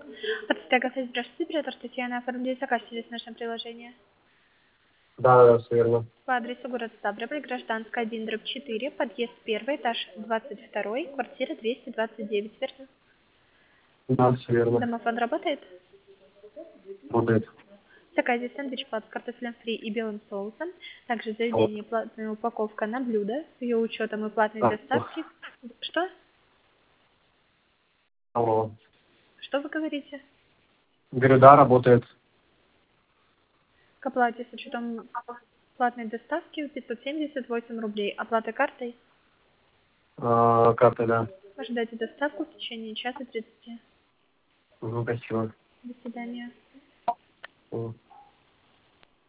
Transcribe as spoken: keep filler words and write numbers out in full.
Подстегов, здравствуйте, оператор Татьяна, оформили заказ через наше приложение. Да, да, все верно. По адресу город Ставрополь, Гражданская, один, дробь четыре, подъезд первый, этаж двадцать второй, квартира двести двадцать девять, верно? Да, все верно. Домофон работает? Работает. В заказе сэндвич плат с картофелем фри и белым соусом, также Алло. заведение платная упаковка на блюдо с ее учетом и платной Да. доставки. Что? Алло. Что вы говорите? Говорю, да, работает. К оплате с учетом платной доставки пятьсот семьдесят восемь рублей. Оплата картой? А, карта, да. Ожидайте доставку в течение часа тридцати. Угу, спасибо. До свидания. Мгм.